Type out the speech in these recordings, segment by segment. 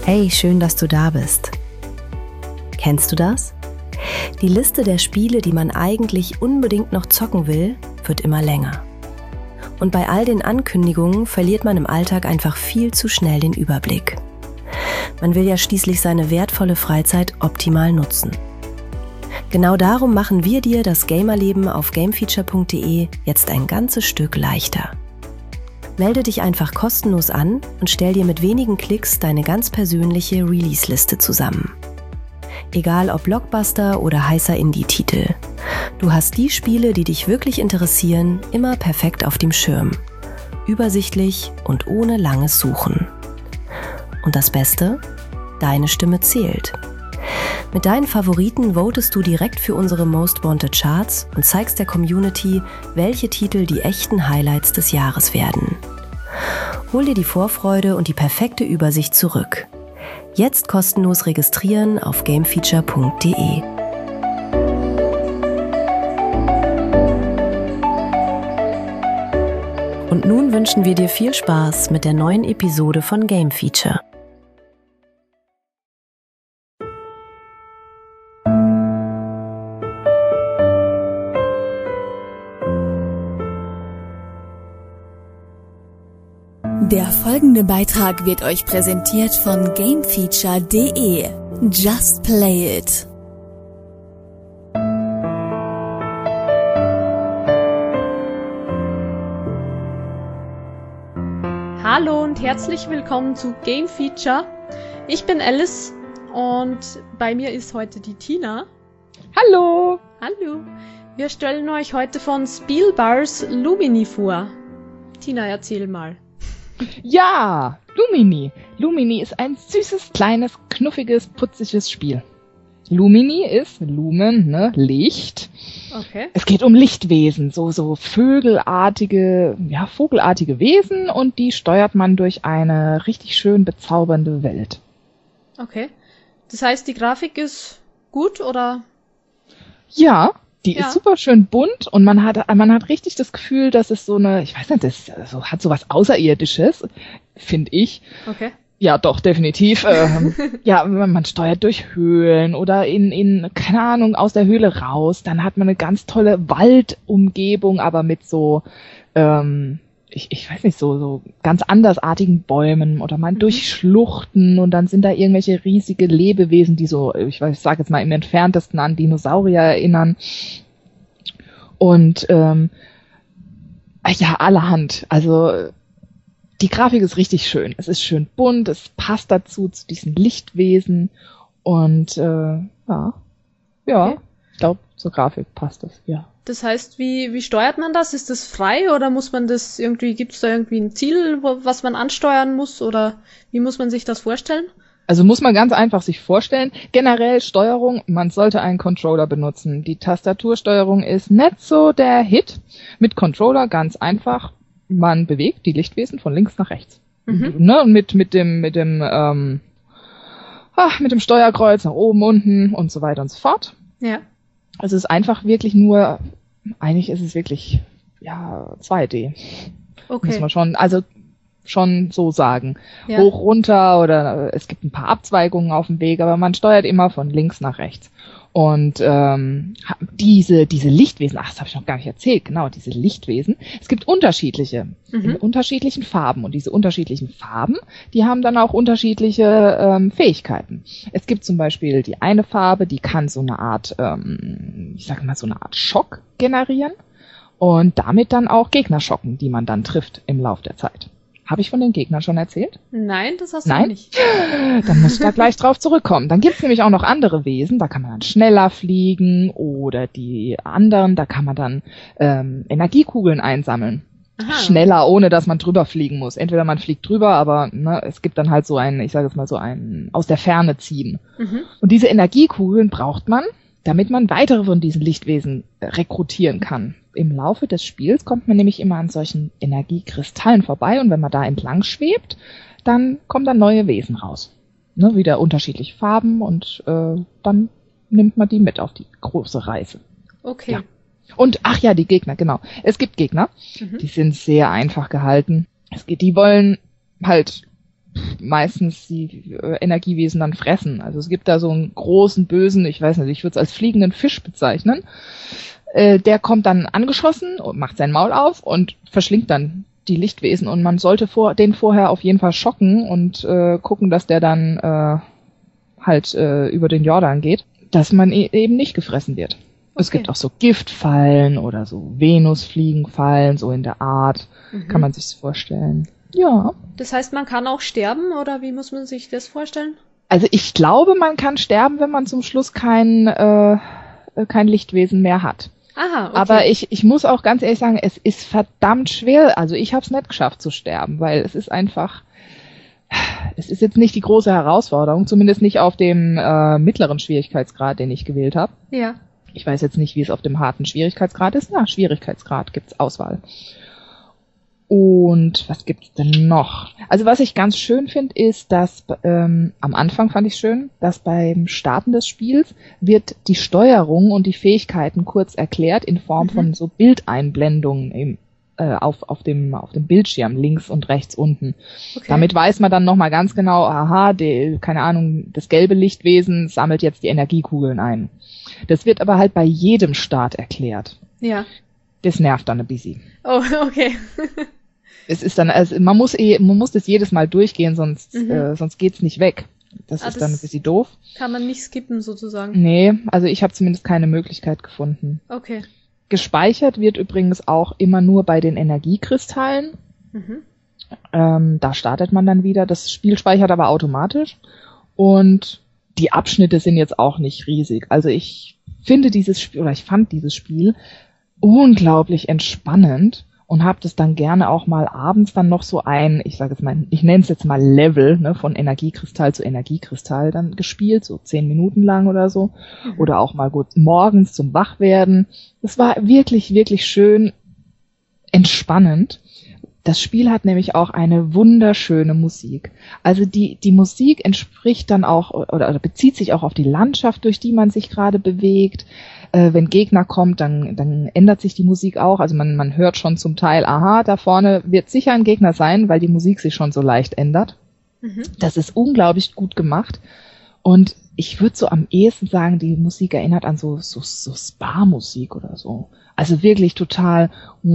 Hey, schön, dass du da bist. Kennst du das? Die Liste der Spiele, die man eigentlich unbedingt noch zocken will, wird immer länger. Und bei all den Ankündigungen verliert man im Alltag einfach viel zu schnell den Überblick. Man will ja schließlich seine wertvolle Freizeit optimal nutzen. Genau darum machen wir dir das Gamerleben auf gamefeature.de jetzt ein ganzes Stück leichter. Melde dich einfach kostenlos an und stell dir mit wenigen Klicks deine ganz persönliche Release-Liste zusammen. Egal ob Blockbuster oder heißer Indie-Titel. Du hast die Spiele, die dich wirklich interessieren, immer perfekt auf dem Schirm. Übersichtlich und ohne langes Suchen. Und das Beste? Deine Stimme zählt. Mit deinen Favoriten votest du direkt für unsere Most Wanted Charts und zeigst der Community, welche Titel die echten Highlights des Jahres werden. Hol dir die Vorfreude und die perfekte Übersicht zurück. Jetzt kostenlos registrieren auf gamefeature.de. Und nun wünschen wir dir viel Spaß mit der neuen Episode von Game Feature. Der folgende Beitrag wird euch präsentiert von gamefeature.de. Just play it. Hallo und herzlich willkommen zu Game Feature. Ich bin Alice und bei mir ist heute die Tina. Hallo! Hallo! Wir stellen euch heute von Spielbars Lumini vor. Tina, erzähl mal. Ja, Lumini. Lumini ist ein süßes, kleines, knuffiges, putziges Spiel. Lumini ist Lumen, ne, Licht. Okay. Es geht um Lichtwesen, so vogelartige Wesen, und die steuert man durch eine richtig schön bezaubernde Welt. Okay. Das heißt, die Grafik ist gut, oder? Ja. Die ist super schön bunt und man hat richtig das Gefühl, dass es so eine, ich weiß nicht, hat so was Außerirdisches, finde ich. Okay. Ja, doch, definitiv. Ja, man steuert durch Höhlen oder in, keine Ahnung, aus der Höhle raus. Dann hat man eine ganz tolle Waldumgebung, aber mit so, ich weiß nicht, so ganz andersartigen Bäumen, oder man durch Schluchten, und dann sind da irgendwelche riesige Lebewesen, die so, ich sage jetzt mal im Entferntesten an Dinosaurier erinnern. Und ja, allerhand. Also die Grafik ist richtig schön. Es ist schön bunt, es passt dazu, zu diesen Lichtwesen, und okay. Ich glaube, zur Grafik passt es, ja. Das heißt, wie steuert man das? Ist das frei, oder muss man das irgendwie, gibt es da irgendwie ein Ziel, was man ansteuern muss, oder wie muss man sich das vorstellen? Also muss man ganz einfach sich vorstellen. Generell Steuerung, man sollte einen Controller benutzen. Die Tastatursteuerung ist nicht so der Hit. Mit Controller ganz einfach. Man bewegt die Lichtwesen von links nach rechts. Ne? Und mit dem Steuerkreuz nach oben, unten und so weiter und so fort. Ja. Also es ist einfach wirklich nur, eigentlich ist es wirklich, ja, 2D. Okay. Muss man schon so sagen. Ja. Hoch, runter, oder es gibt ein paar Abzweigungen auf dem Weg, aber man steuert immer von links nach rechts. Und diese Lichtwesen, das habe ich noch gar nicht erzählt, genau, diese Lichtwesen, es gibt unterschiedliche, in unterschiedlichen Farben, und diese unterschiedlichen Farben, die haben dann auch unterschiedliche Fähigkeiten. Es gibt zum Beispiel die eine Farbe, die kann so eine Art, so eine Art Schock generieren und damit dann auch Gegner schocken, die man dann trifft im Lauf der Zeit. Habe ich von den Gegnern schon erzählt? Nein, das hast du nicht. Dann musst du da gleich drauf zurückkommen. Dann gibt's nämlich auch noch andere Wesen, da kann man dann schneller fliegen, oder die anderen, da kann man dann Energiekugeln einsammeln. Aha. Schneller, ohne dass man drüber fliegen muss. Entweder man fliegt drüber, aber es gibt dann halt so ein, ich sage jetzt mal so ein aus der Ferne ziehen. Und diese Energiekugeln braucht man, damit man weitere von diesen Lichtwesen rekrutieren kann. Im Laufe des Spiels kommt man nämlich immer an solchen Energiekristallen vorbei, und wenn man da entlang schwebt, dann kommen dann neue Wesen raus. Ne, wieder unterschiedliche Farben, und dann nimmt man die mit auf die große Reise. Okay. Ja. Und, die Gegner, genau. Es gibt Gegner, die sind sehr einfach gehalten. Die wollen halt meistens die Energiewesen dann fressen. Also es gibt da so einen großen, bösen, ich weiß nicht, ich würde es als fliegenden Fisch bezeichnen. Der kommt dann angeschossen und macht sein Maul auf und verschlingt dann die Lichtwesen. Und man sollte den vorher auf jeden Fall schocken und gucken, dass der dann über den Jordan geht, dass man eben nicht gefressen wird. Okay. Es gibt auch so Giftfallen oder so Venusfliegenfallen, so in der Art. Kann man sich's vorstellen. Ja. Das heißt, man kann auch sterben, oder wie muss man sich das vorstellen? Also ich glaube, man kann sterben, wenn man zum Schluss kein Lichtwesen mehr hat. Aha, okay. Aber ich muss auch ganz ehrlich sagen, es ist verdammt schwer. Also ich habe es nicht geschafft zu sterben, weil es ist jetzt nicht die große Herausforderung, zumindest nicht auf dem mittleren Schwierigkeitsgrad, den ich gewählt habe. Ja. Ich weiß jetzt nicht, wie es auf dem harten Schwierigkeitsgrad ist. Na, Schwierigkeitsgrad gibt's Auswahl. Und was gibt's denn noch? Also was ich ganz schön finde, ist, dass am Anfang fand ich schön, dass beim Starten des Spiels wird die Steuerung und die Fähigkeiten kurz erklärt in Form von so Bildeinblendungen auf dem Bildschirm links und rechts unten. Okay. Damit weiß man dann nochmal ganz genau, aha, keine Ahnung, das gelbe Lichtwesen sammelt jetzt die Energiekugeln ein. Das wird aber halt bei jedem Start erklärt. Ja. Das nervt dann ein bisschen. Oh, okay. Es ist dann, also man muss das jedes Mal durchgehen, sonst geht's nicht weg. Das ist dann ein bisschen doof. Kann man nicht skippen sozusagen. Nee, also ich habe zumindest keine Möglichkeit gefunden. Okay. Gespeichert wird übrigens auch immer nur bei den Energiekristallen. Da startet man dann wieder. Das Spiel speichert aber automatisch. Und die Abschnitte sind jetzt auch nicht riesig. Also ich fand dieses Spiel unglaublich entspannend und habe das dann gerne auch mal abends dann noch so ich nenne es jetzt mal Level, von Energiekristall zu Energiekristall dann gespielt, so 10 Minuten lang oder so. Oder auch mal gut morgens zum Wachwerden. Das war wirklich, wirklich schön entspannend. Das Spiel hat nämlich auch eine wunderschöne Musik. Also die Musik entspricht dann auch oder bezieht sich auch auf die Landschaft, durch die man sich gerade bewegt. Wenn Gegner kommt, dann ändert sich die Musik auch. Also man hört schon zum Teil, aha, da vorne wird sicher ein Gegner sein, weil die Musik sich schon so leicht ändert. Das ist unglaublich gut gemacht. Und ich würde so am ehesten sagen, die Musik erinnert an so Spa-Musik oder so. Also wirklich total,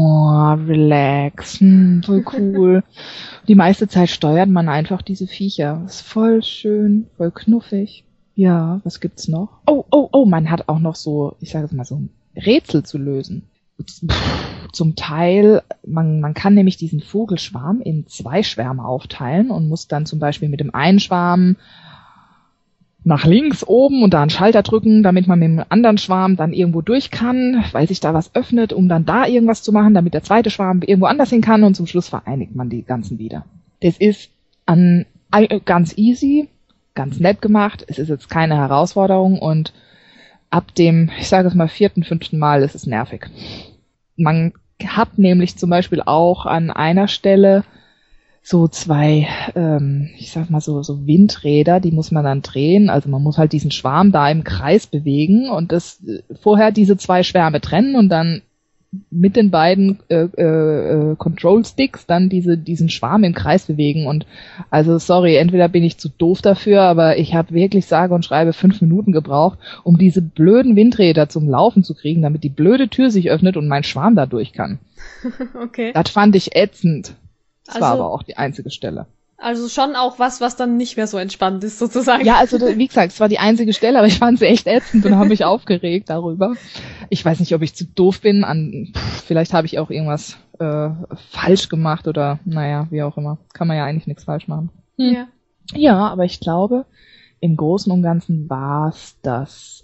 relax, voll cool. Die meiste Zeit steuert man einfach diese Viecher. Ist voll schön, voll knuffig. Ja, was gibt's noch? Oh, man hat auch noch so, ich sage es mal so, ein Rätsel zu lösen. Zum Teil, man kann nämlich diesen Vogelschwarm in 2 Schwärme aufteilen und muss dann zum Beispiel mit dem einen Schwarm nach links oben und da einen Schalter drücken, damit man mit dem anderen Schwarm dann irgendwo durch kann, weil sich da was öffnet, um dann da irgendwas zu machen, damit der zweite Schwarm irgendwo anders hin kann und zum Schluss vereinigt man die ganzen wieder. Das ist ganz easy, ganz nett gemacht. Es ist jetzt keine Herausforderung und ab dem, ich sage es mal, 4., 5. Mal ist es nervig. Man hat nämlich zum Beispiel auch an einer Stelle so 2, ich sag mal so Windräder, die muss man dann drehen. Also man muss halt diesen Schwarm da im Kreis bewegen und vorher diese 2 Schwärme trennen und dann mit den beiden Control Sticks dann diesen Schwarm im Kreis bewegen. Und also sorry, entweder bin ich zu doof dafür, aber ich habe wirklich sage und schreibe 5 Minuten gebraucht, um diese blöden Windräder zum Laufen zu kriegen, damit die blöde Tür sich öffnet und mein Schwarm da durch kann. Okay. Das fand ich ätzend. Das war aber auch die einzige Stelle. Also schon auch was dann nicht mehr so entspannt ist, sozusagen. Ja, also wie gesagt, es war die einzige Stelle, aber ich fand sie echt ätzend und habe mich aufgeregt darüber. Ich weiß nicht, ob ich zu doof bin. Vielleicht habe ich auch irgendwas falsch gemacht oder naja, wie auch immer. Kann man ja eigentlich nichts falsch machen. Ja. Ja, aber ich glaube, im Großen und Ganzen war es das.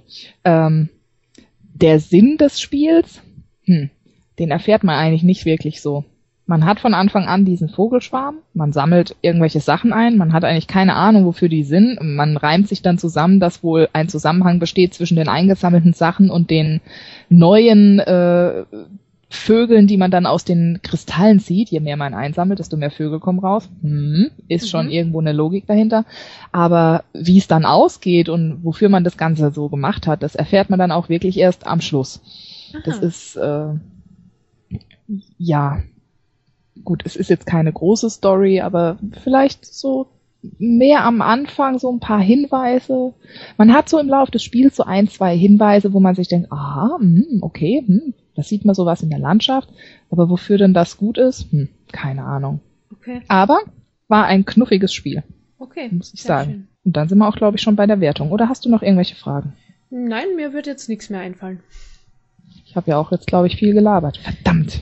Der Sinn des Spiels, den erfährt man eigentlich nicht wirklich so. Man hat von Anfang an diesen Vogelschwarm, man sammelt irgendwelche Sachen ein, man hat eigentlich keine Ahnung, wofür die sind. Man reimt sich dann zusammen, dass wohl ein Zusammenhang besteht zwischen den eingesammelten Sachen und den neuen Vögeln, die man dann aus den Kristallen sieht. Je mehr man einsammelt, desto mehr Vögel kommen raus. Ist schon irgendwo eine Logik dahinter. Aber wie es dann ausgeht und wofür man das Ganze so gemacht hat, das erfährt man dann auch wirklich erst am Schluss. Aha. Das ist, gut, es ist jetzt keine große Story, aber vielleicht so mehr am Anfang, so ein paar Hinweise. Man hat so im Laufe des Spiels so 1, 2 Hinweise, wo man sich denkt, aha, okay, da sieht man sowas in der Landschaft, aber wofür denn das gut ist, keine Ahnung. Okay. Aber war ein knuffiges Spiel. Okay. Muss ich sagen. Schön. Und dann sind wir auch, glaube ich, schon bei der Wertung. Oder hast du noch irgendwelche Fragen? Nein, mir wird jetzt nichts mehr einfallen. Ich habe ja auch jetzt, glaube ich, viel gelabert. Verdammt.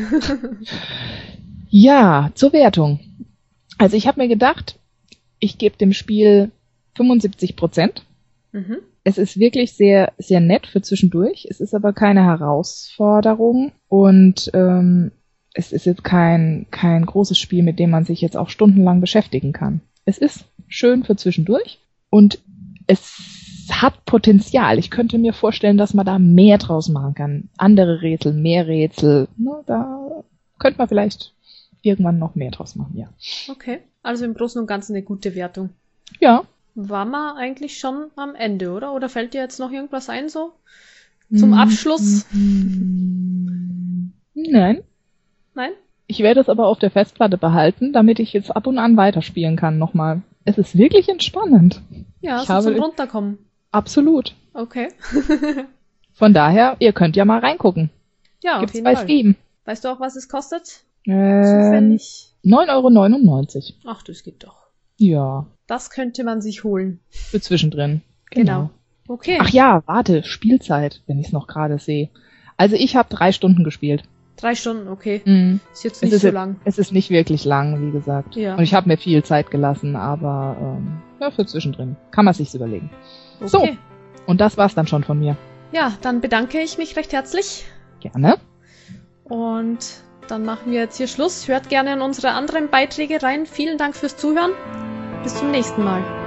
Ja, zur Wertung. Also ich habe mir gedacht, ich gebe dem Spiel 75%. Mhm. Es ist wirklich sehr, sehr nett für zwischendurch. Es ist aber keine Herausforderung und es ist jetzt kein großes Spiel, mit dem man sich jetzt auch stundenlang beschäftigen kann. Es ist schön für zwischendurch und es hat Potenzial. Ich könnte mir vorstellen, dass man da mehr draus machen kann. Andere Rätsel, mehr Rätsel. Da könnte man vielleicht irgendwann noch mehr draus machen, ja. Okay, also im Großen und Ganzen eine gute Wertung. Ja. War man eigentlich schon am Ende, oder? Oder fällt dir jetzt noch irgendwas ein so? Zum Abschluss? Nein. Nein? Ich werde es aber auf der Festplatte behalten, damit ich jetzt ab und an weiterspielen kann nochmal. Es ist wirklich entspannend. Ja, so zum Runterkommen. Absolut. Okay. Von daher, ihr könnt ja mal reingucken. Ja, Gibt's auf jeden bei Fall. Steam. Weißt du auch, was es kostet? Zufällig? 9,99 €. Ach, das geht doch. Ja. Das könnte man sich holen. Für zwischendrin. Genau. Okay. Ach ja, warte, Spielzeit, wenn ich es noch gerade sehe. Also ich habe 3 Stunden gespielt. 3 Stunden, okay. Ist jetzt nicht so lang. Es ist nicht wirklich lang, wie gesagt. Ja. Und ich habe mir viel Zeit gelassen, aber für zwischendrin. Kann man sich's überlegen. Okay. So, und das war's dann schon von mir. Ja, dann bedanke ich mich recht herzlich. Gerne. Und dann machen wir jetzt hier Schluss. Hört gerne in unsere anderen Beiträge rein. Vielen Dank fürs Zuhören. Bis zum nächsten Mal.